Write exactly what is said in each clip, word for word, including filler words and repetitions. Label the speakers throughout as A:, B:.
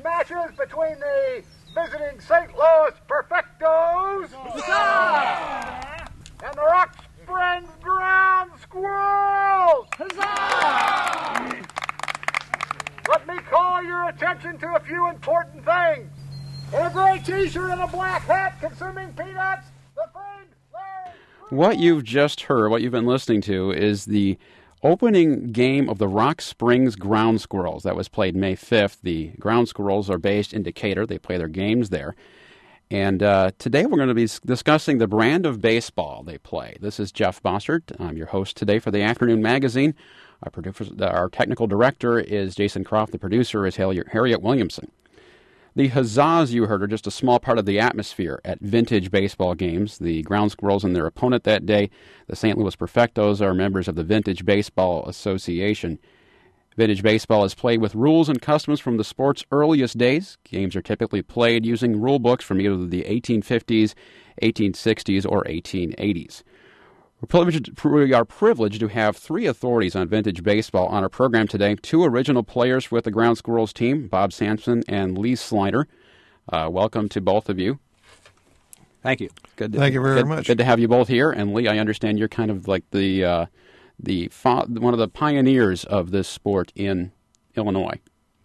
A: matches between the visiting Saint Louis Perfectos Huzzah! and the Rock Springs Ground Squirrels. Huzzah! Let me call your attention to a few important things. In a gray t-shirt and a black hat, consuming peanuts, the famed Larry...
B: What you've just heard, what you've been listening to, is the opening game of the Rock Springs Ground Squirrels. That was played May fifth. The Ground Squirrels are based in Decatur. They play their games there. And uh, today we're going to be discussing the brand of baseball they play. This is Jeff Bossert. I'm your host today for the Afternoon Magazine. Our, producer, our technical director is Jason Croft. The producer is Harriet Williamson. The huzzahs you heard are just a small part of the atmosphere at vintage baseball games. The Ground Squirrels and their opponent that day, the Saint Louis Perfectos, are members of the Vintage Baseball Association. Vintage baseball is played with rules and customs from the sport's earliest days. Games are typically played using rule books from either the eighteen fifties, eighteen sixties, or eighteen eighties. We're privileged, we are privileged to have three authorities on vintage baseball on our program today. Two original players with the Ground Squirrels team, Bob Sampson and Lee Slider. Uh, welcome to both of you.
C: Thank you.
D: Good. To, Thank you very
B: good,
D: much.
B: Good to have you both here. And Lee, I understand you're kind of like the uh, the one of the pioneers of this sport in Illinois.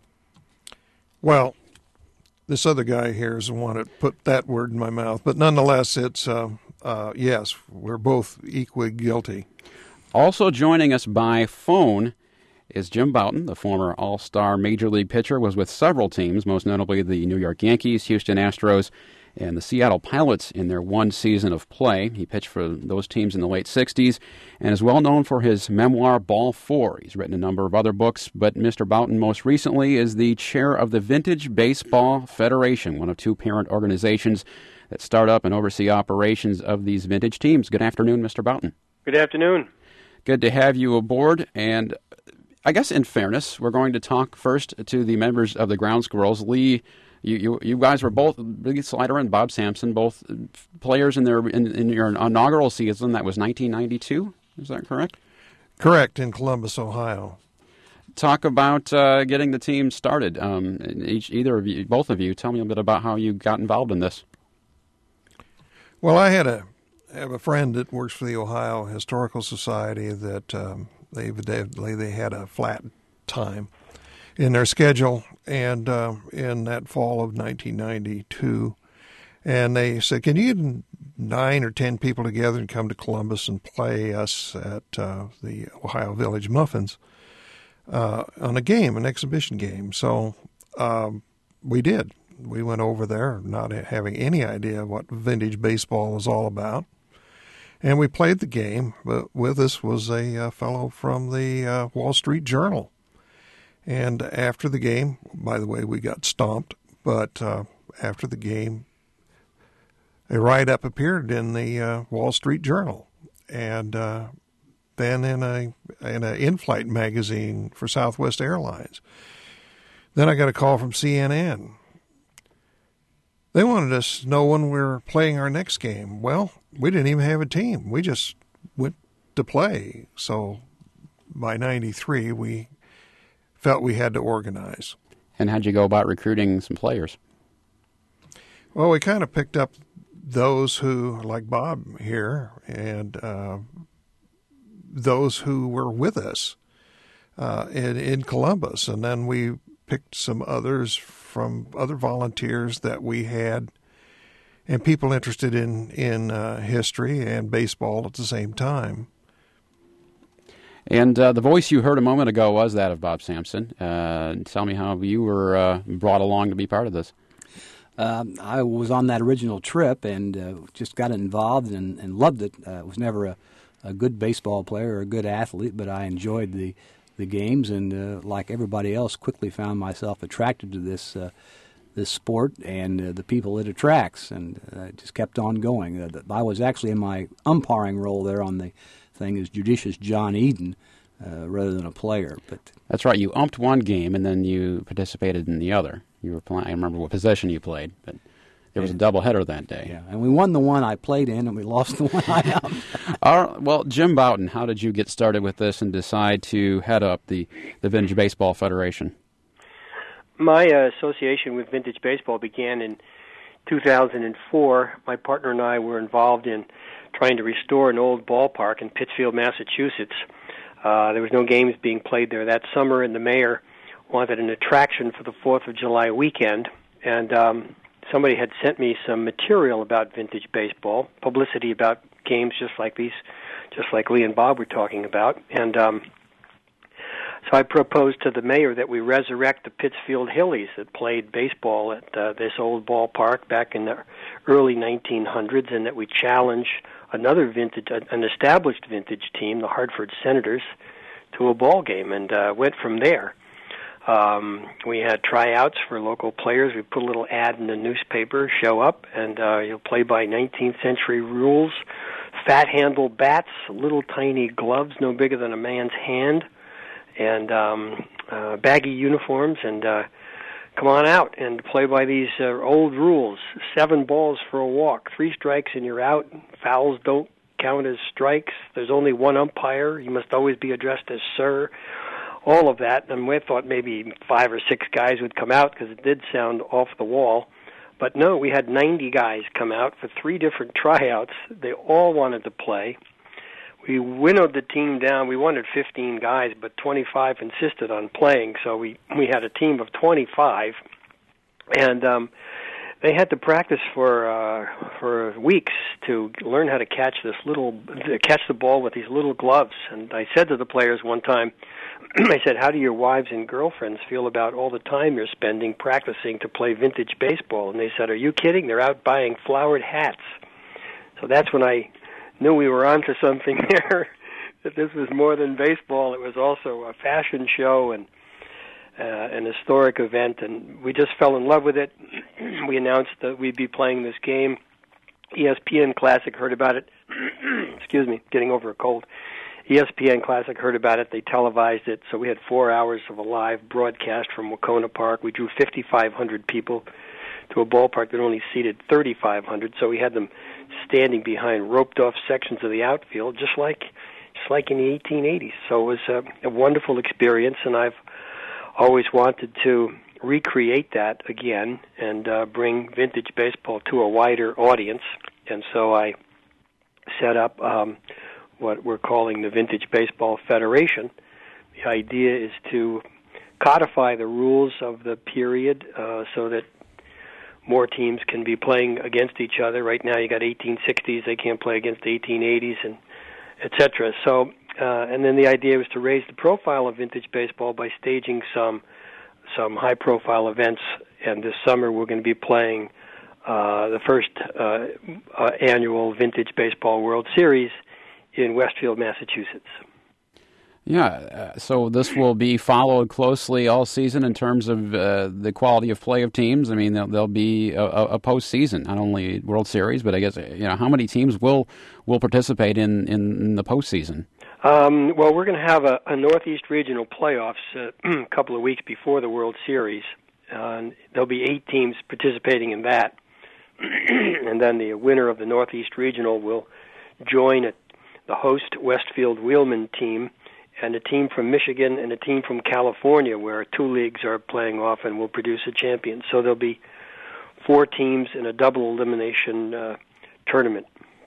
D: Well, this other guy here is the one that put that word in my mouth, but nonetheless, it's. Uh, Uh, yes, we're both equally guilty.
B: Also joining us by phone is Jim Bouton, the former all-star Major League pitcher, was with several teams, most notably the New York Yankees, Houston Astros, and the Seattle Pilots in their one season of play. He pitched for those teams in the late sixties and is well known for his memoir, Ball Four. He's written a number of other books, but Mister Bouton most recently is the chair of the Vintage Baseball Federation, one of two parent organizations that start up and oversee operations of these vintage teams. Good afternoon, Mister Bouton.
E: Good afternoon. Good
B: to have you aboard. And I guess in fairness, we're going to talk first to the members of the Ground Squirrels. Lee, you you, you guys were both, Lee Slider and Bob Sampson, both players in their in, in your inaugural season. That was nineteen ninety-two. Is that correct?
D: Correct, in Columbus, Ohio.
B: Talk about uh, getting the team started. Um, each, either of you, both of you, tell me a bit about how you got involved in this.
D: Well, I had a have a friend that works for the Ohio Historical Society that um, they evidently they had a flat time in their schedule, and uh, in that fall of nineteen ninety-two, and they said, "Can you get nine or ten people together and come to Columbus and play us at uh, the Ohio Village Muffins uh, on a game, an exhibition game?" So um, we did. We went over there not having any idea what vintage baseball was all about. And we played the game, but with us was a uh, fellow from the uh, Wall Street Journal. And after the game, by the way, we got stomped, but uh, after the game, a write-up appeared in the uh, Wall Street Journal. And uh, then in a in an in-flight magazine for Southwest Airlines. Then I got a call from C N N. They wanted us to know when we were playing our next game. Well, we didn't even have a team. We just went to play. So by ninety-three, we felt we had to organize.
B: And how'd you go about recruiting some players?
D: Well, we kind of picked up those who, like Bob here, and uh, those who were with us uh, in, in Columbus. And then we picked some others from other volunteers that we had, and people interested in in uh, history and baseball at the same time.
B: And uh, the voice you heard a moment ago was that of Bob Sampson. Uh, tell me how you were uh, brought along to be part of this.
C: Um, I was on that original trip and uh, just got involved and, and loved it. I uh, was never a, a good baseball player or a good athlete, but I enjoyed the the games, and uh, like everybody else, quickly found myself attracted to this uh, this sport and uh, the people it attracts, and uh, just kept on going. Uh, I was actually in my umpiring role there on the thing as judicious John Eden uh, rather than a player. But
B: that's right. You umped one game, and then you participated in the other. You were playing. I remember what possession you played, but there was a doubleheader that day.
C: Yeah, and we won the one I played in, and we lost the one I umped.
B: All right, well, Jim Bouton, how did you get started with this and decide to head up the, the Vintage Baseball Federation?
E: my uh, association with vintage baseball began in two thousand four. My partner and I were involved in trying to restore an old ballpark in Pittsfield, Massachusetts. Uh, there was no games being played there that summer, and the mayor wanted an attraction for the fourth of July weekend. And um, somebody had sent me some material about vintage baseball, publicity about games just like these, just like Lee and Bob were talking about. And um, so I proposed to the mayor that we resurrect the Pittsfield Hillies that played baseball at uh, this old ballpark back in the early nineteen hundreds, and that we challenge another vintage, an established vintage team, the Hartford Senators, to a ball game, and uh, went from there. Um, we had tryouts for local players. We put a little ad in the newspaper, show up, and uh, you'll play by nineteenth century rules, fat handle bats, little tiny gloves no bigger than a man's hand, and um, uh, baggy uniforms, and uh, come on out and play by these uh, old rules. Seven balls for a walk, three strikes and you're out. Fouls don't count as strikes. There's only one umpire. You must always be addressed as sir. All of that, and we thought maybe five or six guys would come out because it did sound off the wall. But no, we had ninety guys come out for three different tryouts. They all wanted to play. We winnowed the team down. We wanted fifteen guys, but twenty-five insisted on playing, so we, we had a team of twenty-five. And um, they had to practice for uh, for weeks to learn how to catch this little to catch the ball with these little gloves. And I said to the players one time, I said, how do your wives and girlfriends feel about all the time you're spending practicing to play vintage baseball? And they said, are you kidding? They're out buying flowered hats. So that's when I knew we were onto something there, that this was more than baseball. It was also a fashion show and uh, an historic event, and we just fell in love with it. We announced that we'd be playing this game. E S P N Classic heard about it. Excuse me, getting over a cold. E S P N Classic heard about it. They televised it, so we had four hours of a live broadcast from Wacona Park. We drew fifty-five hundred people to a ballpark that only seated thirty-five hundred, so we had them standing behind roped-off sections of the outfield, just like just like in the eighteen eighties. So it was a, a wonderful experience, and I've always wanted to recreate that again and uh, bring vintage baseball to a wider audience. And so I set up um, what we're calling the Vintage Baseball Federation. The idea is to codify the rules of the period uh, so that more teams can be playing against each other. Right now you got eighteen sixties, they can't play against eighteen eighties, and et cetera. So, uh, and then the idea was to raise the profile of vintage baseball by staging some some high-profile events. And this summer we're going to be playing uh, the first uh, uh, annual Vintage Baseball World Series in Westfield, Massachusetts.
B: Yeah, uh, so this will be followed closely all season in terms of uh, the quality of play of teams. I mean, there'll, there'll be a, a postseason, not only World Series, but I guess, you know, how many teams will will participate in, in the postseason?
E: Um, well, we're going to have a, a Northeast Regional playoffs uh, a couple of weeks before the World Series. Uh, there'll be eight teams participating in that. And then the winner of the Northeast Regional will join a, the host Westfield Wheelman team, and a team from Michigan and a team from California, where two leagues are playing off and will produce a champion. So there'll be four teams in a double elimination uh, tournament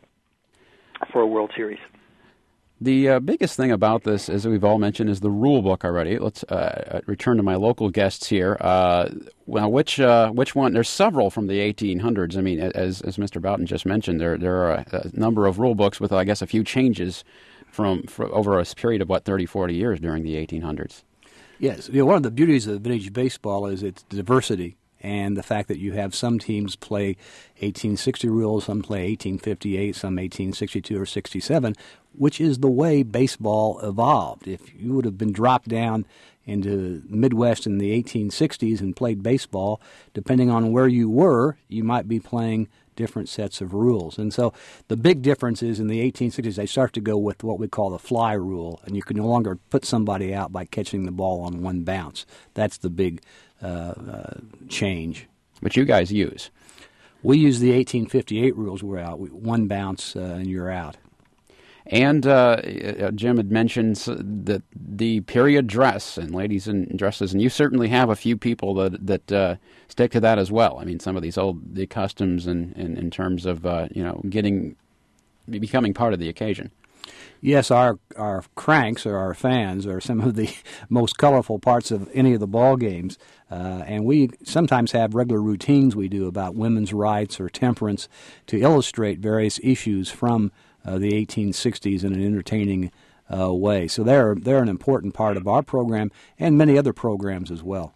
E: for a World Series.
B: The uh, biggest thing about this, as we've all mentioned, is the rule book already. Let's uh, return to my local guests here. Uh, well, which uh, which one? There's several from the eighteen hundreds. I mean, as as Mister Boughton just mentioned, there there are a, a number of rule books with, I guess, a few changes from, from over a period of, what, thirty, forty years during the eighteen hundreds.
C: Yes. You know, one of the beauties of vintage baseball is its diversity, and the fact that you have some teams play eighteen sixty rules, some play eighteen fifty-eight, some eighteen sixty-two or sixty-seven, which is the way baseball evolved. If you would have been dropped down into the Midwest in the eighteen sixties and played baseball, depending on where you were, you might be playing different sets of rules. And so the big difference is in the eighteen sixties, they start to go with what we call the fly rule, and you can no longer put somebody out by catching the ball on one bounce. That's the big uh, uh, change.
B: Which you guys use.
C: We use the eighteen fifty-eight rules. We're out. We, one bounce uh, and you're out.
B: And uh, Jim had mentioned that the period dress and ladies in dresses, and you certainly have a few people that that uh, stick to that as well. I mean, some of these old the customs and in, in terms of uh, you know getting becoming part of the occasion.
C: Yes, our our cranks or our fans are some of the most colorful parts of any of the ball games, uh, and we sometimes have regular routines we do about women's rights or temperance to illustrate various issues from uh, the eighteen sixties in an entertaining uh, way. So they're they're an important part of our program and many other programs as well.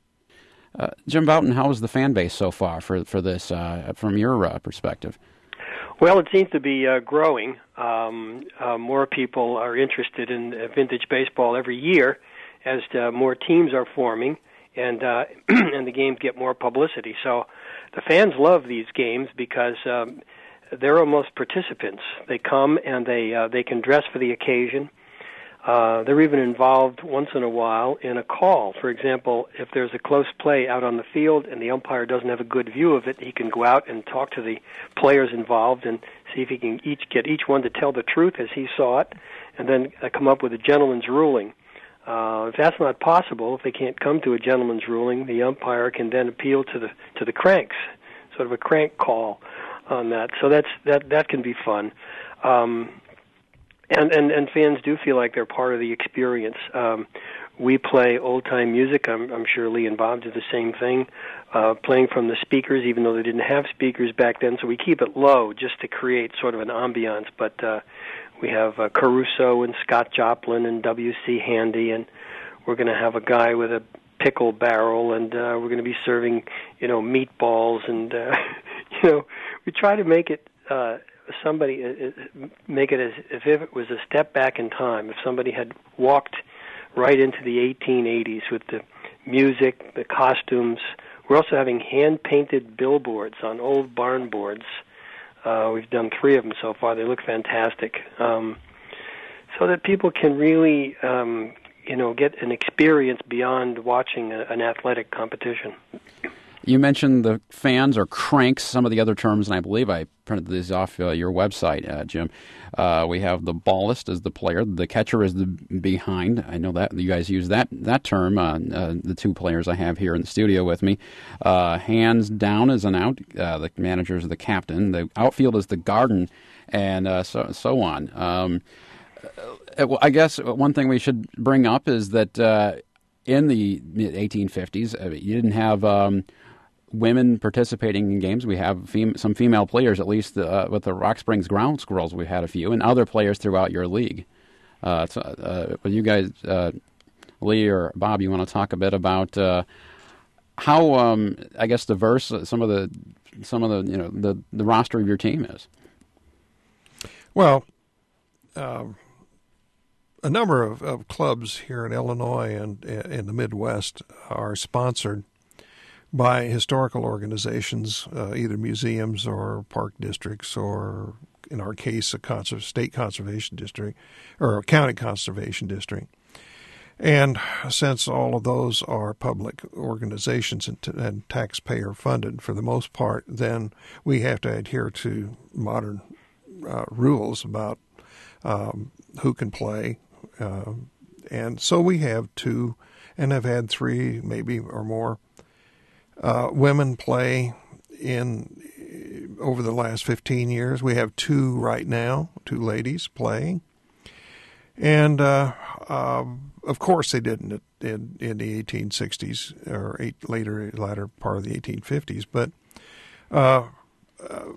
B: Uh, Jim Bouton, how is the fan base so far for for this uh, from your uh, perspective?
E: Well, it seems to be uh, growing. Um, uh, more people are interested in uh, vintage baseball every year as uh, more teams are forming and uh, and the games get more publicity. So the fans love these games because um, they're almost participants. They come and they uh, they can dress for the occasion. Uh, they're even involved once in a while in a call. For example, if there's a close play out on the field and the umpire doesn't have a good view of it, he can go out and talk to the players involved and see if he can each get each one to tell the truth as he saw it, and then uh, come up with a gentleman's ruling. Uh, if that's not possible, if they can't come to a gentleman's ruling, the umpire can then appeal to the to the cranks, sort of a crank call on that. So that's that that can be fun. Um, And, and and fans do feel like they're part of the experience. Um, we play old-time music. I'm, I'm sure Lee and Bob did the same thing, uh, playing from the speakers, even though they didn't have speakers back then. So we keep it low just to create sort of an ambiance. But uh, we have uh, Caruso and Scott Joplin and W C Handy, and we're going to have a guy with a pickle barrel, and uh, we're going to be serving, you know, meatballs, and uh, you know, we try to make it. Uh, somebody uh, make it as if it was a step back in time. If somebody had walked right into the eighteen eighties with the music, the costumes. We're also having hand-painted billboards on old barn boards. Uh, we've done three of them so far. They look fantastic. Um, so that people can really, um, you know, get an experience beyond watching a, an athletic competition.
B: You mentioned the fans or cranks, some of the other terms, and I believe I printed these off uh, your website, uh, Jim. Uh, we have the ballist as the player, the catcher is the behind. I know that you guys use that that term. Uh, uh, the two players I have here in the studio with me, uh, hands down is an out. Uh, the manager is the captain. The outfield is the garden, and uh, so so on. Um, I guess one thing we should bring up is that uh, in the eighteen fifties, uh, you didn't have Um, women participating in games. We have fem- some female players, at least uh, with the Rock Springs Ground Squirrels. We've had a few, and other players throughout your league. Uh, so, uh, but you guys, uh, Lee or Bob, you want to talk a bit about uh, how, um, I guess, diverse some of the some of the you know the, the roster of your team is.
D: Well, uh, a number of, of clubs here in Illinois and in the Midwest are sponsored by historical organizations, uh, either museums or park districts, or in our case, a conser- state conservation district or a county conservation district. And since all of those are public organizations and, t- and taxpayer funded for the most part, then we have to adhere to modern uh, rules about um, who can play. Uh, and so we have two, and have had three, maybe or more, Uh, women play in over the last fifteen years. We have two right now, two ladies playing. And, uh, uh, of course, they didn't in, in the eighteen sixties or eight, later, latter part of the eighteen fifties. But, uh, uh,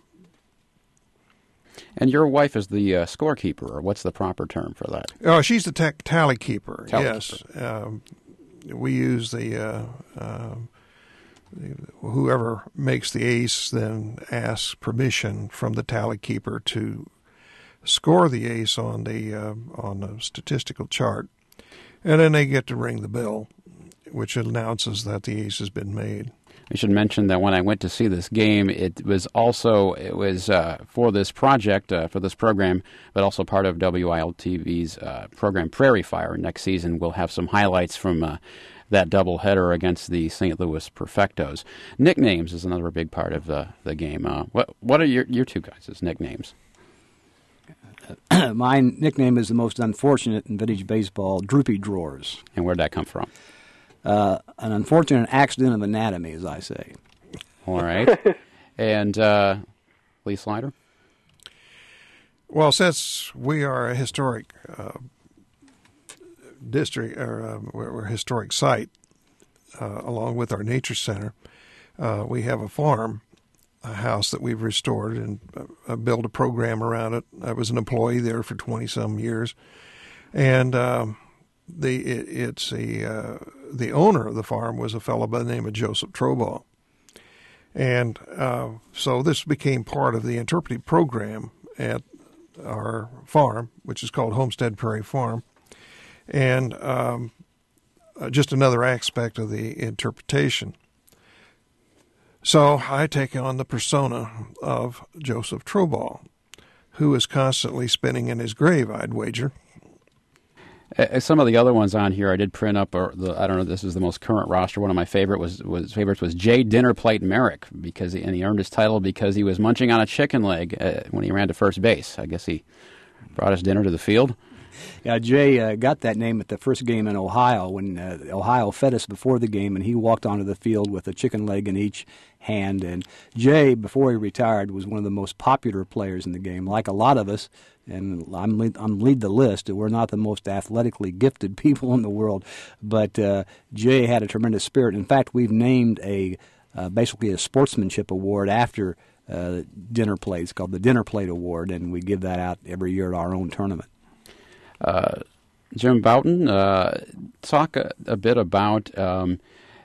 B: and your wife is the uh, scorekeeper, or what's the proper term for that?
D: Oh, she's the t- tally keeper,
B: tally
D: yes.
B: Keeper.
D: Um, we use the... Uh, uh, Whoever makes the ace then asks permission from the tally keeper to score the ace on the uh, on the statistical chart, and then they get to ring the bell, which announces that the ace has been made.
B: I should mention that when I went to see this game, it was also it was uh, for this project, uh, for this program, but also part of W I L T V's uh, program Prairie Fire. Next season, we'll have some highlights from uh, that doubleheader against the Saint Louis Perfectos. Nicknames is another big part of the the game. Uh, what what are your your two guys' nicknames?
C: Uh, my nickname is the most unfortunate in vintage baseball, Droopy Drawers.
B: And where'd that come from?
C: Uh, an unfortunate accident of anatomy, as I say.
B: All right. And uh, Lee Slider?
D: Well, since we are a historic uh, district, or uh, we're a historic site, uh, along with our nature center, uh, we have a farm, a house that we've restored and uh, built a program around it. I was an employee there for twenty-some years. And um, the it, it's a, uh, the owner of the farm was a fellow by the name of Joseph Trobaugh. And uh, so this became part of the interpretive program at our farm, which is called Homestead Prairie Farm, and um, uh, just another aspect of the interpretation. So I take on the persona of Joseph Trobaugh, who is constantly spinning in his grave, I'd wager.
B: Uh, some of the other ones on here I did print up, or the, I don't know, this is the most current roster. One of my favorite was, was favorites was Jay Dinnerplate Merrick, because he, and he earned his title because he was munching on a chicken leg uh, when he ran to first base. I guess he brought his dinner to the field.
C: Yeah, Jay uh, got that name at the first game in Ohio when uh, Ohio fed us before the game, and he walked onto the field with a chicken leg in each hand. And Jay, before he retired, was one of the most popular players in the game. Like a lot of us, and I'm lead, I'm lead the list, we're not the most athletically gifted people in the world, but uh, Jay had a tremendous spirit. In fact, we've named a uh, basically a sportsmanship award after uh, dinner plates called the Dinner Plate Award, and we give that out every year at our own tournament.
B: Uh, Jim Bouton, uh, talk a, a bit about um,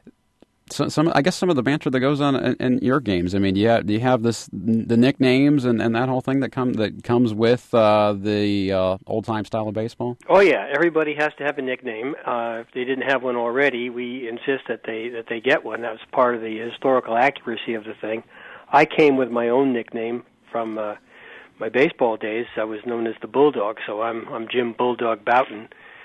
B: so, some, I guess, some of the banter that goes on in, in your games. I mean, do you have, do you have this the nicknames and, and that whole thing that come that comes with uh, the uh, old time style of baseball?
E: Oh yeah, everybody has to have a nickname. Uh, if they didn't have one already, we insist that they that they get one. That was part of the historical accuracy of the thing. I came with my own nickname from Uh, my baseball days. I was known as the Bulldog, so I'm I'm Jim Bulldog Bouton,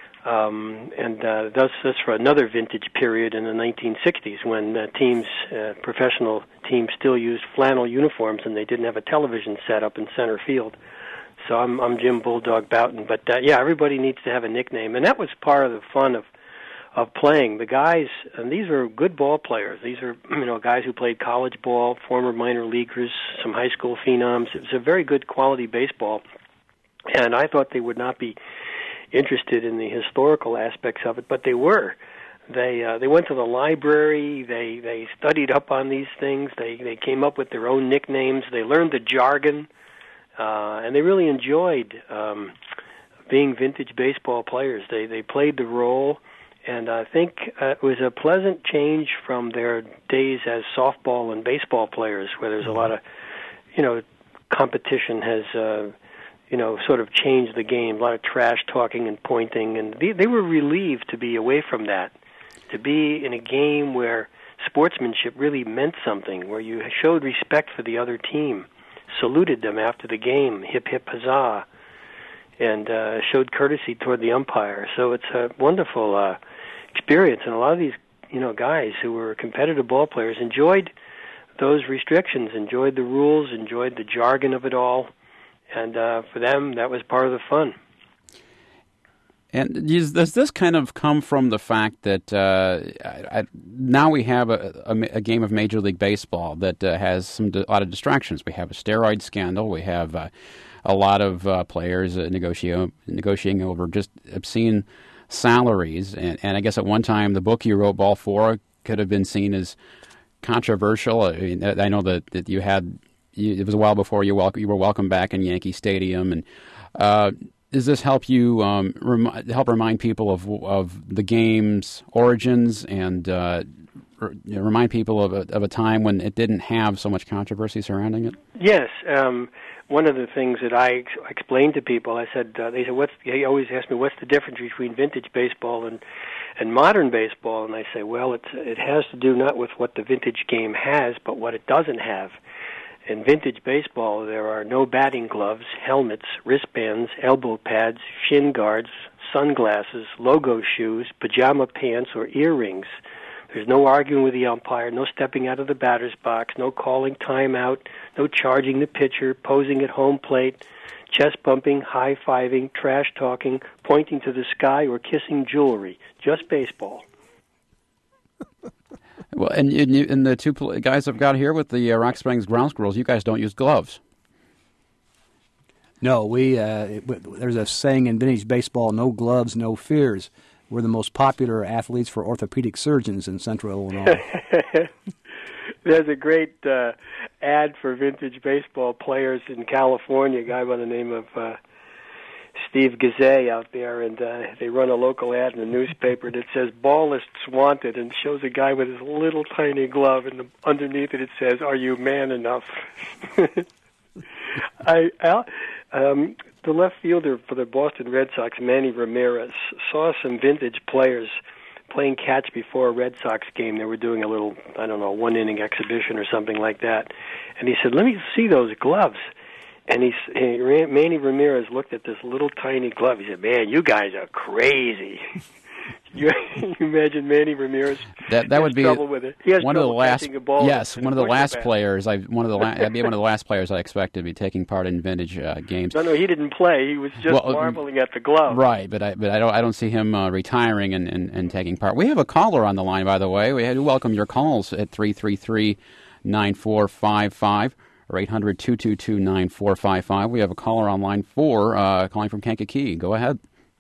E: um, and uh, that's that's for another vintage period in the nineteen sixties when uh, teams, uh, professional teams, still used flannel uniforms and they didn't have a television set up in center field. So I'm I'm Jim Bulldog Bouton, but uh, yeah, everybody needs to have a nickname, and that was part of the fun of of playing. The guys, and these are good ball players. These are, you know, guys who played college ball, former minor leaguers, some high school phenoms. It was a very good quality baseball, and I thought they would not be interested in the historical aspects of it, but they were. They uh, they went to the library. They they studied up on these things. They they came up with their own nicknames. They learned the jargon, uh, and they really enjoyed um, being vintage baseball players. They they played the role. And I think uh, it was a pleasant change from their days as softball and baseball players, where there's a lot of, you know, competition has, uh, you know, sort of changed the game. A lot of trash talking and pointing, and they, they were relieved to be away from that, to be in a game where sportsmanship really meant something, where you showed respect for the other team, saluted them after the game, hip hip huzzah, and uh, showed courtesy toward the umpire. So it's a wonderful uh, experience, and a lot of these, you know, guys who were competitive ball players enjoyed those restrictions, enjoyed the rules, enjoyed the jargon of it all, and uh, for them, that was part of the fun.
B: And does this kind of come from the fact that uh, I, I, now we have a, a, a game of Major League Baseball that uh, has some a lot of distractions? We have a steroid scandal. We have uh, a lot of uh, players uh, negotiating negotiating over just obscene salaries, and, and I guess at one time the book you wrote, Ball Four, could have been seen as controversial. I mean, I know that, that you had you, it was a while before you, wel- you were welcome back in Yankee Stadium, and uh, does this help you um, rem- help remind people of of the game's origins and uh, r- you know, remind people of a, of a time when it didn't have so much controversy surrounding it?
E: Yes. Um, One of the things that I ex- explained to people, I said, uh, they said, "What's?" He always asked me, "What's the difference between vintage baseball and and modern baseball?" And I say, "Well, it's it has to do not with what the vintage game has, but what it doesn't have. In vintage baseball, there are no batting gloves, helmets, wristbands, elbow pads, shin guards, sunglasses, logo shoes, pajama pants, or earrings. There's no arguing with the umpire, no stepping out of the batter's box, no calling timeout, no charging the pitcher, posing at home plate, chest bumping, high-fiving, trash-talking, pointing to the sky, or kissing jewelry. Just baseball.
B: Well, and, and, you, and the two guys I've got here with the uh, Rock Springs Ground Squirrels, you guys don't use gloves.
C: No, we uh, it, there's a saying in vintage baseball, no gloves, no fears. We're the most popular athletes for orthopedic surgeons in Central Illinois.
E: There's a great uh, ad for vintage baseball players in California, a guy by the name of uh, Steve Gazay out there, and uh, they run a local ad in the newspaper that says, ballists wanted, and shows a guy with his little tiny glove, and the, underneath it it says, are you man enough? I, Al, um, the left fielder for the Boston Red Sox, Manny Ramirez, saw some vintage players playing catch before a Red Sox game. They were doing a little, I don't know, one-inning exhibition or something like that. And he said, let me see those gloves. And he, he Manny Ramirez looked at this little tiny glove. He said, man, you guys are crazy. You, you imagine Manny Ramirez
B: that that would be
E: trouble with it. He has
B: one of the last
E: a ball
B: yes one of the last
E: bat.
B: players I one of the la- that'd be one of the last players I expected to be taking part in vintage uh, games.
E: No, no, he didn't play. He was just
B: well,
E: marveling at the glove.
B: Right, but I but I don't I don't see him uh, retiring and, and, and taking part. We have a caller on the line, by the way. We had to welcome your calls at three three three, nine four five five or eight hundred, two two two, nine four five five. We have a caller on line four uh, calling from Kankakee. Go ahead.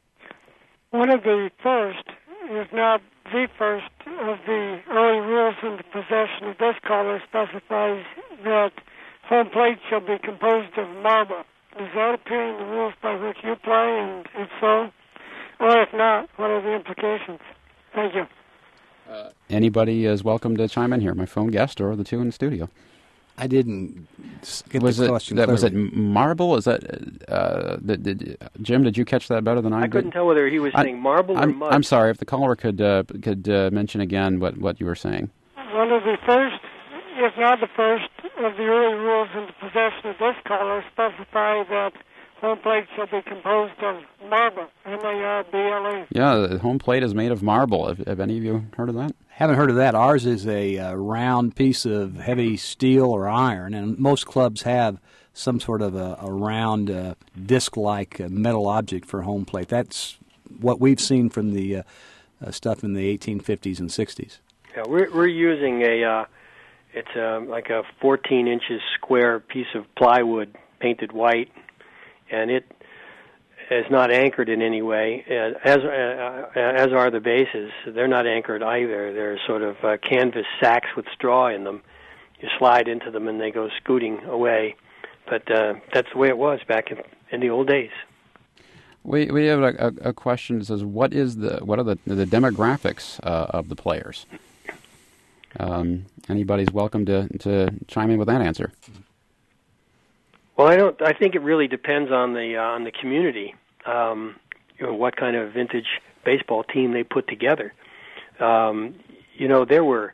F: One of the first, if not the first, of the early rules in the possession of this caller specifies that home plate shall be composed of marble. Does that appear in the rules by which you play, and if so? Or if not, what are the implications? Thank you.
B: Uh, anybody is welcome to chime in here, my phone guest or the two in the studio.
C: I didn't get
B: was
C: the
B: it,
C: question
B: that, Was it
C: clearly.
B: marble? Is that uh, did, did, Jim? Did you catch that better than I,
E: I
B: did?
E: couldn't tell whether he was
B: I,
E: saying marble
B: I'm,
E: or mud.
B: I'm sorry. If the caller could uh, could uh, mention again what, what you were saying.
F: One of the first, if not the first, of the early rules in the possession of this caller specify that home plate shall be composed of marble, M A R B L E.
B: Yeah, the home plate is made of marble. Have, have any of you heard of that?
C: Haven't heard of that. Ours is a uh, round piece of heavy steel or iron, and most clubs have some sort of a, a round uh, disc-like uh, metal object for home plate. That's what we've seen from the uh, uh, stuff in the eighteen fifties and sixties.
E: Yeah, we're we're using a uh, it's uh, like a fourteen inches square piece of plywood painted white, and it is not anchored in any way, uh, as uh, as are the bases. They're not anchored either. They're sort of uh, canvas sacks with straw in them. You slide into them and they go scooting away. But uh, that's the way it was back in, in the old days.
B: We we have a, a, a question that says, what is the what are the the demographics uh, of the players? Um, anybody's welcome to to chime in with that answer.
E: Well, I don't. I think it really depends on the uh, on the community. Um, you know, what kind of vintage baseball team they put together. Um, you know, there were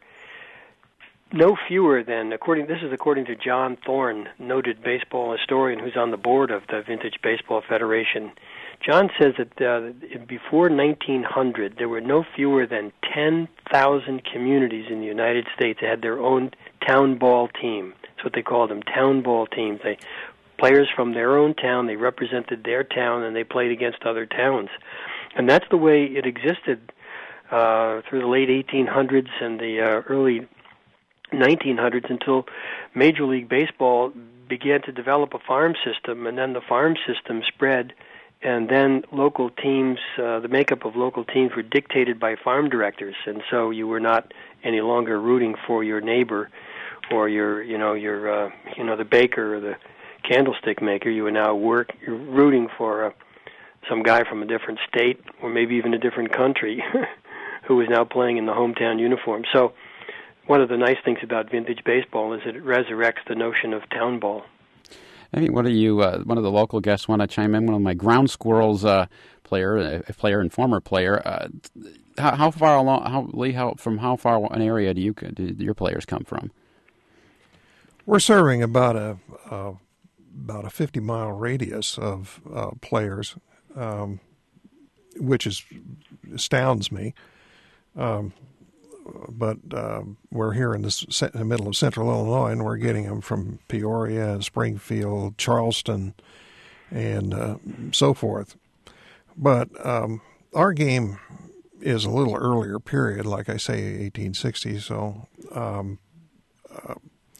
E: no fewer than, according. This is according to John Thorne, noted baseball historian who's on the board of the Vintage Baseball Federation. John says that uh, before nineteen hundred, there were no fewer than ten thousand communities in the United States that had their own town ball team. That's what they called them, town ball teams. They players from their own town, they represented their town, and they played against other towns. And that's the way it existed uh, through the late eighteen hundreds and the uh, early nineteen hundreds until Major League Baseball began to develop a farm system, and then the farm system spread, and then local teams, uh, the makeup of local teams were dictated by farm directors, and so you were not any longer rooting for your neighbor or your, you know, your, uh, you know, the baker or the candlestick maker. You were now work, you're rooting for uh, some guy from a different state or maybe even a different country who was now playing in the hometown uniform. So one of the nice things about vintage baseball is that it resurrects the notion of town ball.
B: Hey, what do you? Uh, one of the local guests want to chime in. One of my Ground Squirrels uh, player, a player and former player. Uh, how, how far along? How Lee? How from how far an area do you do your players come from?
D: We're serving about a uh, about a fifty mile radius of uh, players, um, which is astounds me. Um, but uh, we're here in the, in the middle of central Illinois, and we're getting them from Peoria, Springfield, Charleston, and uh, so forth. But um, our game is a little earlier period, like I say, eighteen sixty. So um, uh,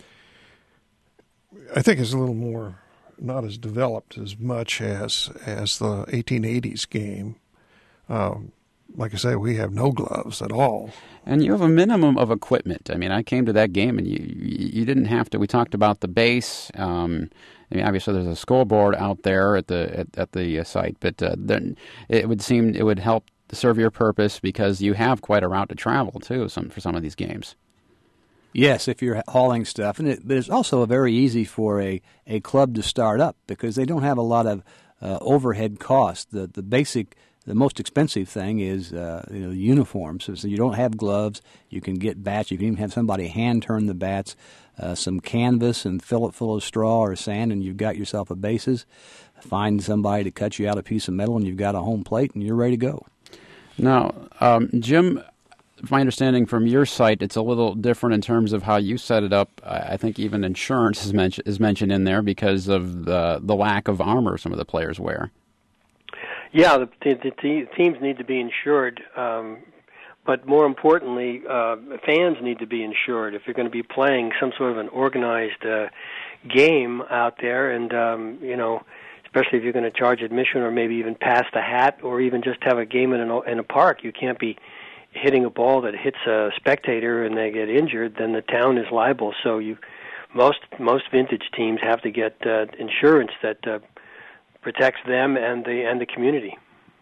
D: I think it's a little more, not as developed as much as as the eighteen eighties game. Um, like I say, we have no gloves at all.
B: And you have a minimum of equipment. I mean, I came to that game, and you you didn't have to. We talked about the base. Um, I mean, obviously, there's a scoreboard out there at the at, at the site, but uh, then it would seem it would help serve your purpose because you have quite a route to travel too. Some for some of these games.
C: Yes, if you're hauling stuff, and it, but it's also very easy for a, a club to start up because they don't have a lot of uh, overhead costs. The the basic, the most expensive thing is uh, you know, uniforms. So, so you don't have gloves. You can get bats. You can even have somebody hand turn the bats. Uh, some canvas and fill it full of straw or sand, and you've got yourself a bases. Find somebody to cut you out a piece of metal, and you've got a home plate, and you're ready to go.
B: Now, um, Jim, my understanding from your site, it's a little different in terms of how you set it up. I think even insurance is, men- is mentioned in there because of the, the lack of armor some of the players wear.
E: Yeah, the, the, the teams need to be insured, um, but more importantly, uh, fans need to be insured if you're going to be playing some sort of an organized uh, game out there, and um, you know, especially if you're going to charge admission or maybe even pass the hat or even just have a game in, an, in a park. You can't be hitting a ball that hits a spectator and they get injured, then the town is liable. So you, most most vintage teams have to get uh, insurance that uh, protects them and the and the community.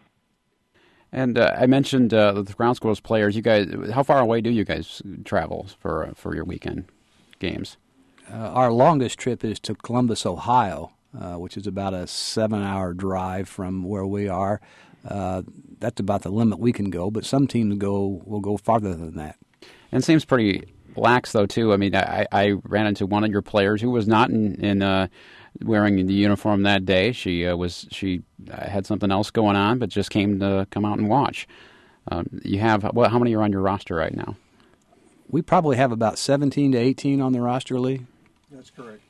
B: And uh, I mentioned uh, the Ground Squirrels players. You guys, how far away do you guys travel for uh, for your weekend games?
C: Uh, our longest trip is to Columbus, Ohio, uh, which is about a seven-hour drive from where we are. Uh, that's about the limit we can go, but some teams go will go farther than that.
B: And it seems pretty lax, though, too. I mean, I, I ran into one of your players who was not in, in uh, wearing the uniform that day. She uh, was she had something else going on, but just came to come out and watch. Um, you have what? How many are on your roster right now?
C: We probably have about seventeen to eighteen on the roster, Lee.
D: That's correct.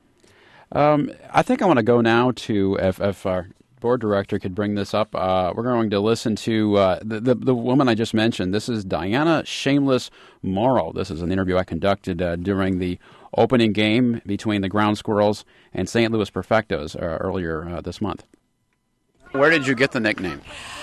B: Um, I think I want to go now to if, if our board director could bring this up. Uh, we're going to listen to uh, the, the the woman I just mentioned. This is Diana Shameless Morrow. This is an interview I conducted uh, during the opening game between the Ground Squirrels and Saint Louis Perfectos uh, earlier uh, this month. Where did you get the nickname?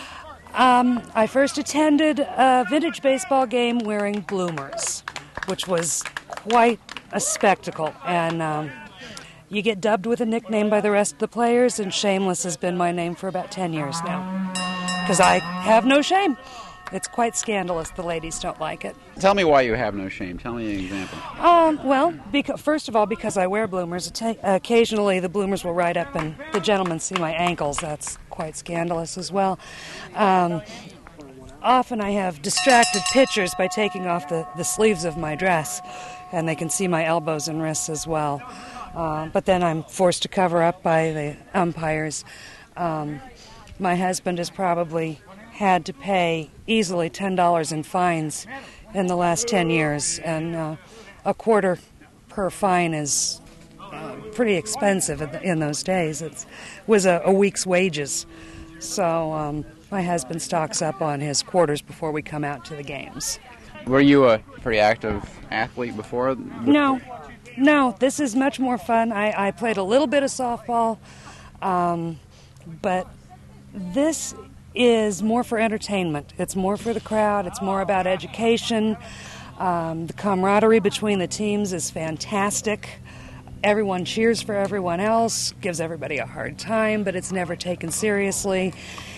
G: Um, I first attended a vintage baseball game wearing bloomers, which was quite a spectacle. And um, you get dubbed with a nickname by the rest of the players, and Shameless has been my name for about ten years now. Because I have no shame. It's quite scandalous. The ladies don't like it.
B: Tell me why you have no shame. Tell me an example.
G: Um, well, beca- first of all, because I wear bloomers. Ata- occasionally the bloomers will ride up and the gentlemen see my ankles. That's quite scandalous as well. Um, often I have distracted pitchers by taking off the, the sleeves of my dress, and they can see my elbows and wrists as well. Uh, but then I'm forced to cover up by the umpires. Um, my husband has probably had to pay easily ten dollars in fines in the last ten years, and uh, a quarter per fine is uh, pretty expensive in, the, in those days. It was a, a week's wages. So um, my husband stocks up on his quarters before we come out to the games.
B: Were you a pretty active athlete before?
G: No. No, this is much more fun. I, I played a little bit of softball, um, but this is more for entertainment. It's more for the crowd. It's more about education. Um, the camaraderie between the teams is fantastic. Everyone cheers for everyone else, gives everybody a hard time, but it's never taken seriously.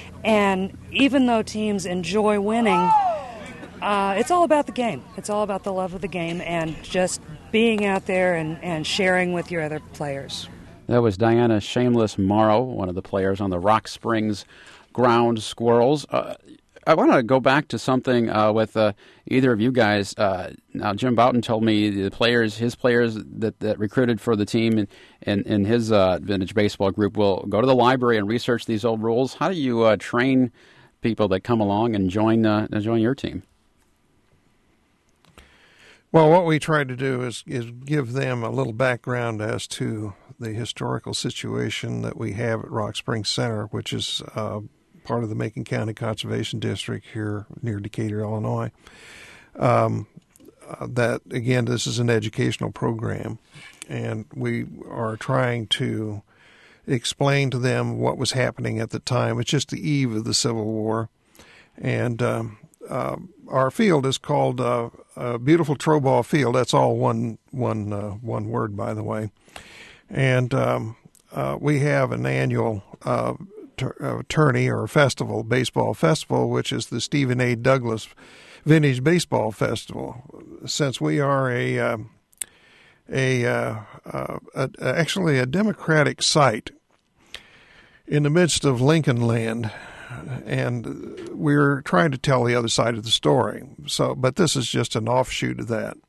G: And even though teams enjoy winning, uh, it's all about the game. It's all about the love of the game and just being out there and, and sharing with your other players.
B: That was Diana Shameless Morrow, one of the players on the Rock Springs Ground Squirrels. Uh, I want to go back to something uh, with uh, either of you guys. Uh, now, Jim Bouton told me the players, his players that, that recruited for the team in, in, in his uh, vintage baseball group will go to the library and research these old rules. How do you uh, train people that come along and join uh, join your team?
D: Well, what we try to do is, is give them a little background as to the historical situation that we have at Rock Springs Center, which is uh, part of the Macon County Conservation District here near Decatur, Illinois. Um, uh, that, again, this is an educational program, and we are trying to explain to them what was happening at the time. It's just the eve of the Civil War, and um, uh, our field is called uh, uh, Beautiful Trobaugh Field. That's all one one uh, one word, by the way. And um, uh, we have an annual uh, t- uh, tourney or festival, baseball festival, which is the Stephen A. Douglas Vintage Baseball Festival. Since we are a uh, a, uh, uh, a actually a Democratic site in the midst of Lincoln land, and we're trying to tell the other side of the story. So, but this is just an offshoot of that.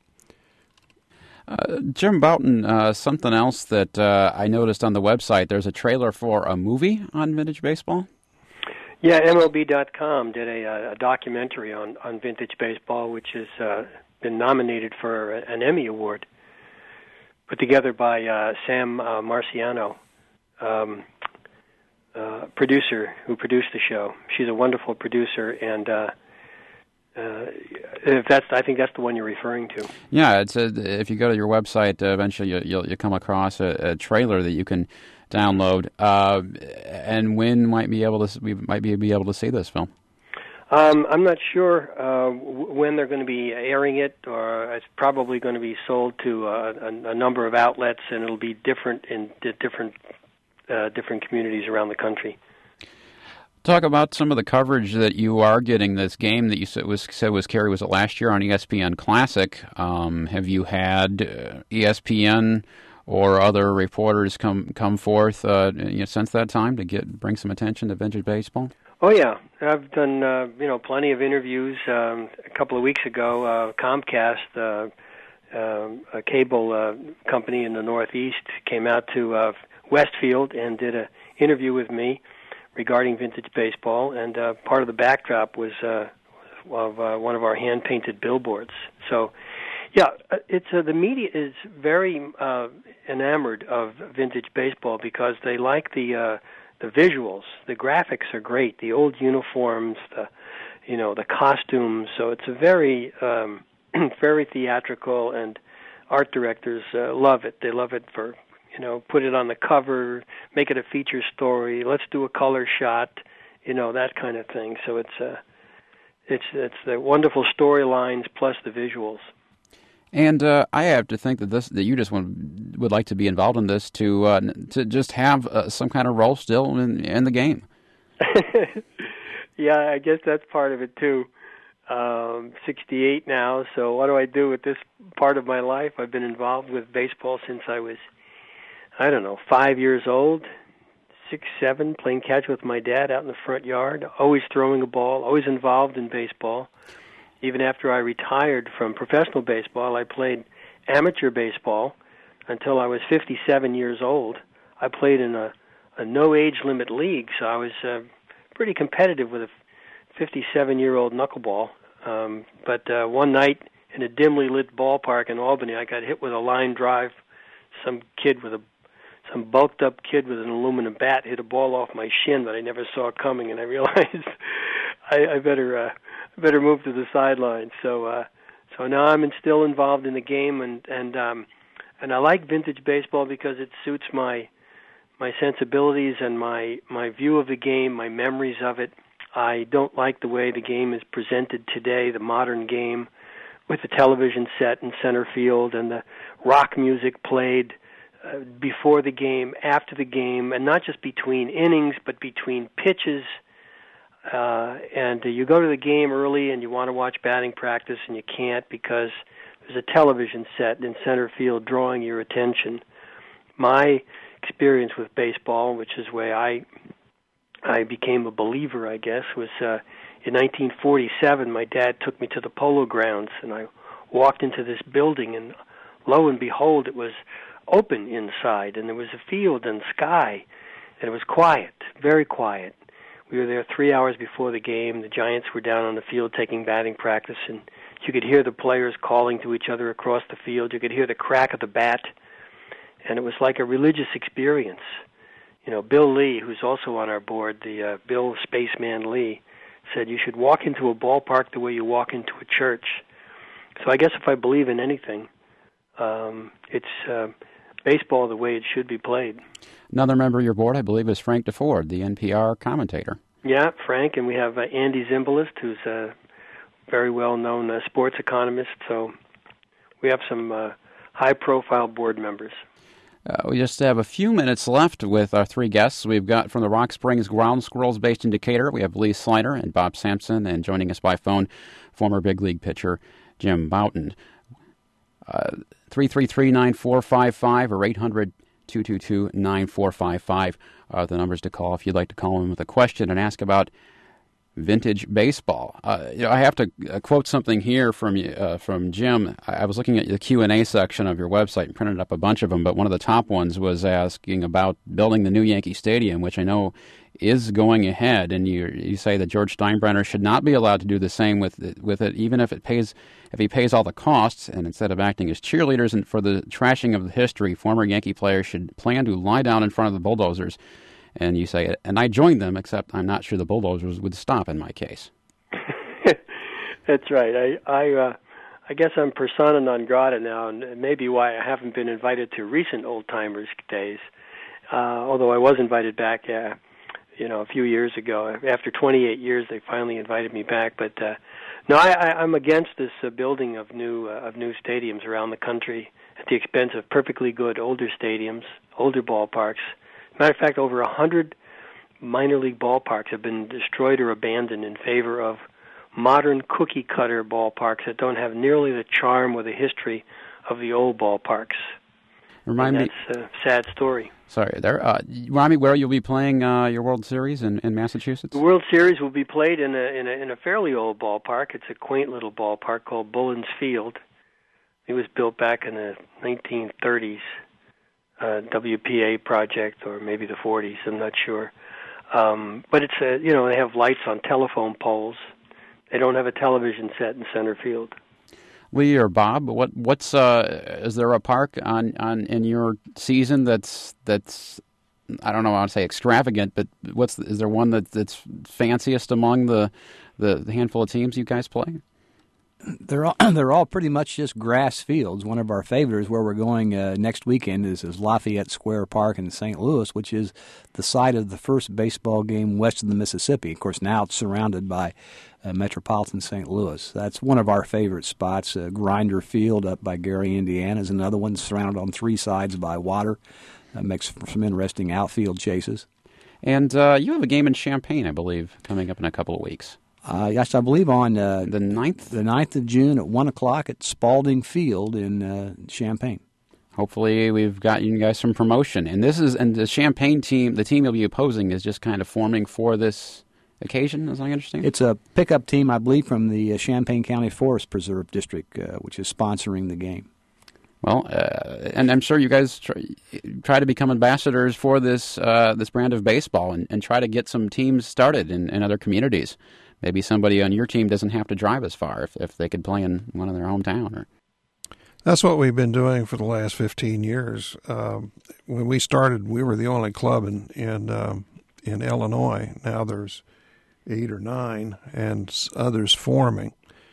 B: Uh, Jim Bouton, uh, something else that uh, I noticed on the website, there's a trailer for a movie on vintage baseball?
E: Yeah, M L B dot com did a, a documentary on, on vintage baseball, which has uh, been nominated for an Emmy Award, put together by uh, Sam uh, Marciano. Um, Uh, producer who produced the show. She's a wonderful producer, and uh, uh, if that's, I think that's the one you're referring to.
B: Yeah, it's a, if you go to your website, uh, eventually you, you'll you come across a, a trailer that you can download. Uh, and when might be able to we might be, be able to see this film?
E: Um, I'm not sure uh, w- when they're going to be airing it, or it's probably going to be sold to uh, a, a number of outlets, and it'll be different in d- different. Uh, different communities around the country.
B: Talk about some of the coverage that you are getting. This game that you said was said was carried was it last year on E S P N Classic? Um, have you had uh, E S P N or other reporters come come forth uh, you know, since that time to get bring some attention to vintage baseball?
E: Oh yeah, I've done uh, you know plenty of interviews. Um, a couple of weeks ago, uh, Comcast, uh, uh, a cable uh, company in the Northeast, came out to Uh, Westfield and did an interview with me regarding vintage baseball, and uh, part of the backdrop was uh, of uh, one of our hand-painted billboards. So, yeah, it's uh, the media is very uh, enamored of vintage baseball because they like the uh, the visuals. The graphics are great. The old uniforms, the you know the costumes. So it's a very um, very theatrical, and art directors uh, love it. They love it for. You know, put it on the cover, make it a feature story. Let's do a color shot, you know, that kind of thing. So it's uh, it's it's the wonderful storylines plus the visuals.
B: And uh, I have to think that this that you just want, would like to be involved in this to uh, to just have uh, some kind of role still in, in the game.
E: Yeah, I guess that's part of it too. Um, sixty-eight now, so what do I do with this part of my life? I've been involved with baseball since I was. I don't know, five years old, six, seven, playing catch with my dad out in the front yard, always throwing a ball, always involved in baseball. Even after I retired from professional baseball, I played amateur baseball until I was fifty-seven years old. I played in a, a no-age limit league, so I was uh, pretty competitive with a fifty-seven-year-old knuckleball. Um, but uh, one night in a dimly lit ballpark in Albany, I got hit with a line drive. Some kid with a Some bulked-up kid with an aluminum bat hit a ball off my shin that I never saw coming, and I realized I, I better uh, I better move to the sidelines. So, uh, so now I'm in, still involved in the game, and and um, and I like vintage baseball because it suits my my sensibilities and my my view of the game, my memories of it. I don't like the way the game is presented today, the modern game, with the television set in center field and the rock music played. Uh, before the game, after the game, and not just between innings, but between pitches. Uh, and uh, you go to the game early and you want to watch batting practice, and you can't because there's a television set in center field drawing your attention. My experience with baseball, which is where I I became a believer, I guess, was uh, in nineteen forty-seven. My dad took me to the Polo Grounds, and I walked into this building, and lo and behold, it was open inside, and there was a field and sky, and it was quiet, very quiet. We were there three hours before the game. The Giants were down on the field taking batting practice, and you could hear the players calling to each other across the field. You could hear the crack of the bat, and it was like a religious experience. You know, Bill Lee, who's also on our board, the uh, Bill Spaceman Lee, said you should walk into a ballpark the way you walk into a church. So I guess if I believe in anything, um, it's uh, baseball the way it should be played.
B: Another member of your board, I believe, is Frank DeFord, the N P R commentator.
E: Yeah, Frank, and we have uh, Andy Zimbalist, who's a very well-known uh, sports economist. So we have some uh, high-profile board members.
B: Uh, we just have a few minutes left with our three guests. We've got from the Rock Springs Ground Squirrels based in Decatur, we have Lee Slider and Bob Sampson, and joining us by phone, former big league pitcher Jim Bouton. Uh, three three three, nine four five five or eight hundred, two two two, nine four five five are the numbers to call if you'd like to call in with a question and ask about vintage baseball. Uh, you know, I have to uh, quote something here from uh, from Jim. I, I was looking at the Q and A section of your website and printed up a bunch of them, but one of the top ones was asking about building the new Yankee Stadium, which I know is going ahead. And you you say that George Steinbrenner should not be allowed to do the same with it, with it, even if it pays if he pays all the costs. And instead of acting as cheerleaders and for the trashing of the history, former Yankee players should plan to lie down in front of the bulldozers. And you say, and I joined them, except I'm not sure the bulldozers would stop in my case.
E: That's right. I I, uh, I guess I'm persona non grata now, and maybe why I haven't been invited to recent old-timers days, uh, although I was invited back, uh, you know, a few years ago. After twenty-eight years, they finally invited me back. But uh, no, I, I, I'm against this uh, building of new uh, of new stadiums around the country at the expense of perfectly good older stadiums, older ballparks. Matter of fact, over a hundred minor league ballparks have been destroyed or abandoned in favor of modern cookie-cutter ballparks that don't have nearly the charm or the history of the old ballparks.
B: Remind
E: and
B: me,
E: that's a sad story.
B: Sorry, there. Uh, remind me where you'll be playing uh, your World Series in, in Massachusetts.
E: The World Series will be played in a, in a in a fairly old ballpark. It's a quaint little ballpark called Bullens Field. It was built back in the nineteen thirties. Uh, W P A project, or maybe the forties, I'm not sure. Um, but it's a, you know, they have lights on telephone poles. They don't have a television set in center field.
B: Lee or Bob, what what's uh, is there a park on, on in your season that's that's I don't know how to say extravagant, but what's is there one that that's fanciest among the the, the handful of teams you guys play?
C: They're all, they're all pretty much just grass fields. One of our favorites where we're going uh, next weekend is, is Lafayette Square Park in Saint Louis, which is the site of the first baseball game west of the Mississippi. Of course, now it's surrounded by uh, metropolitan Saint Louis. That's one of our favorite spots. Uh, Grinder Field up by Gary, Indiana is another one, surrounded on three sides by water. That makes for some interesting outfield chases.
B: And uh, you have a game in Champaign, I believe, coming up in a couple of weeks.
C: Uh, yes, I believe on uh,
B: the ninth?
C: The ninth of June at one o'clock at Spalding Field in uh, Champaign.
B: Hopefully we've got you guys some promotion. And this is and the Champaign team, the team you'll be opposing is just kind of forming for this occasion, as I understand?
C: It's a pickup team, I believe, from the uh, Champaign County Forest Preserve District, uh, which is sponsoring the game.
B: Well, uh, and I'm sure you guys try, try to become ambassadors for this uh, this brand of baseball and, and try to get some teams started in, in other communities. Maybe somebody on your team doesn't have to drive as far if, if they could play in one of their hometown. Or
D: That's what we've been doing for the last fifteen years. Um, when we started, we were the only club in in, um, in Illinois. Now there's eight or nine and others forming.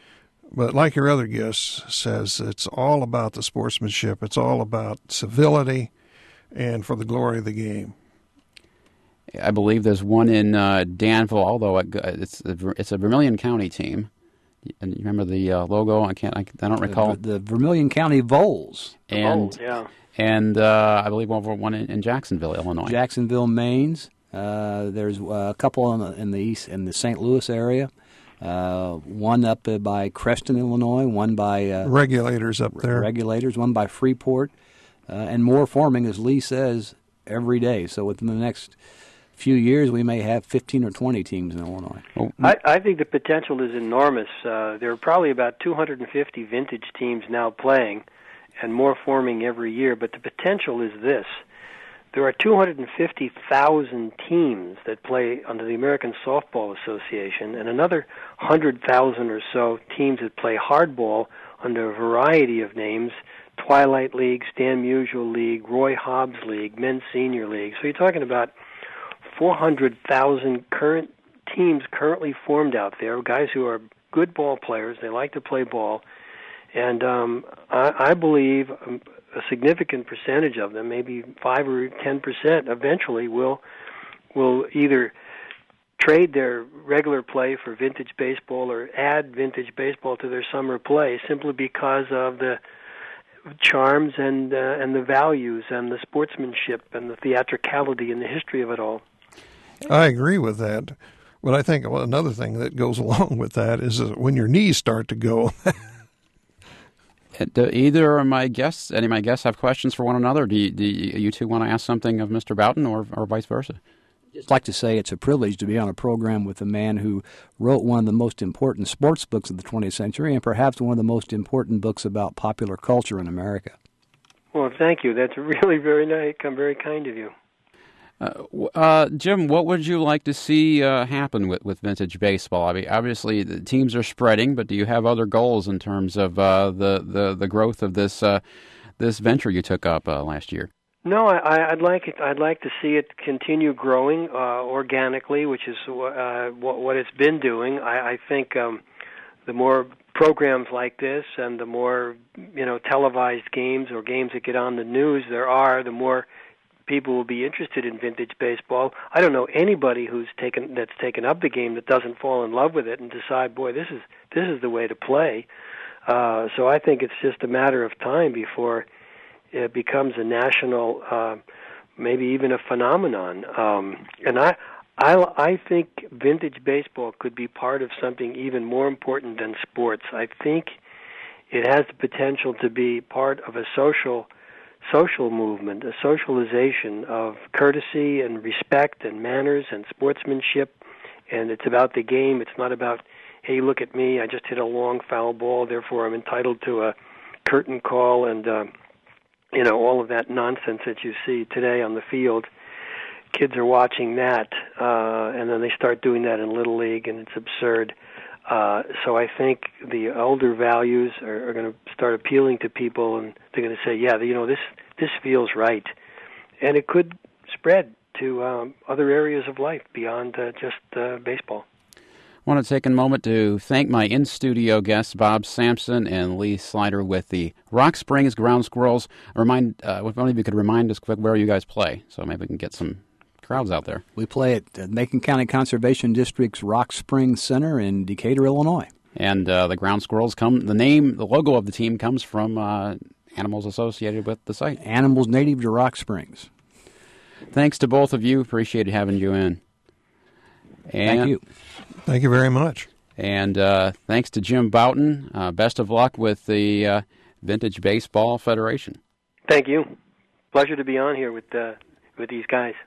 D: But like your other guest says, it's all about the sportsmanship. It's all about civility and for the glory of the game.
B: I believe there's one in uh, Danville, although it, it's a, it's a Vermilion County team. And you remember the uh, logo? I can't. I, I don't recall.
C: The, the Vermilion County Vols.
B: And
E: Vols, yeah.
B: And uh, I believe over one in, in Jacksonville, Illinois.
C: Jacksonville, Maines. Uh, there's a couple in the, in the east in the Saint Louis area. Uh, one up uh, by Creston, Illinois. One by uh,
D: Regulators up there.
C: Regulators. One by Freeport, uh, and more forming, as Lee says, every day. So within the next few years, we may have fifteen or twenty teams in Illinois.
E: I, I think the potential is enormous. Uh, there are probably about two hundred fifty vintage teams now playing, and more forming every year. But the potential is this. there are two hundred fifty thousand teams that play under the American Softball Association, and another one hundred thousand or so teams that play hardball under a variety of names: Twilight League, Stan Musial League, Roy Hobbs League, Men's Senior League. So you're talking about four hundred thousand current teams currently formed out there, guys who are good ball players. They like to play ball. And um, I, I believe a significant percentage of them, maybe five or ten percent, eventually will will either trade their regular play for vintage baseball or add vintage baseball to their summer play simply because of the charms and uh, and the values and the sportsmanship and the theatricality and the history of it all.
D: I agree with that. But I think well, another thing that goes along with that is that when your knees start to go.
B: Do either of my guests, any of my guests, have questions for one another? Do you, do you two want to ask something of Mister Bouton, or, or vice versa?
C: I'd like to say it's a privilege to be on a program with a man who wrote one of the most important sports books of the twentieth century and perhaps one of the most important books about popular culture in America.
E: Well, thank you. That's really very nice. I'm very kind of you.
B: Uh, uh, Jim, what would you like to see uh, happen with, with vintage baseball? I mean, obviously the teams are spreading, but do you have other goals in terms of uh, the, the the growth of this uh, this venture you took up uh, last year?
E: No, I, I'd like it. I'd like to see it continue growing uh, organically, which is uh, what, what it's been doing. I, I think um, the more programs like this and the more you know televised games or games that get on the news there are, the more people will be interested in vintage baseball. I don't know anybody who's taken that's taken up the game that doesn't fall in love with it and decide, boy, this is this is the way to play. Uh, so I think it's just a matter of time before it becomes a national, uh, maybe even a phenomenon. Um, and I, I, I think vintage baseball could be part of something even more important than sports. I think it has the potential to be part of a social social movement, a socialization of courtesy and respect and manners and sportsmanship, and it's about the game. It's not about, hey, look at me, I just hit a long foul ball, therefore I'm entitled to a curtain call and, uh, you know, all of that nonsense that you see today on the field. Kids are watching that, uh, and then they start doing that in Little League, and it's absurd. Uh, so I think the older values are, are going to start appealing to people, and they're going to say, yeah, you know, this this feels right. And it could spread to um, other areas of life beyond uh, just uh, baseball.
B: I want to take a moment to thank my in-studio guests, Bob Sampson and Lee Slider with the Rock Springs Ground Squirrels. Remind, uh, if only you could remind us quick where you guys play, so maybe we can get some crowds out there.
C: We play at uh, Macon County Conservation District's Rock Springs Center in Decatur, Illinois.
B: And uh, the Ground Squirrels come, the name, the logo of the team comes from uh, animals associated with the site.
C: Animals native to Rock Springs.
B: Thanks to both of you. Appreciate having you in. And,
C: Thank you.
D: Thank you very much.
B: And uh, thanks to Jim Bouton. Uh, best of luck with the uh, Vintage Baseball Federation.
E: Thank you. Pleasure to be on here with uh, with these guys.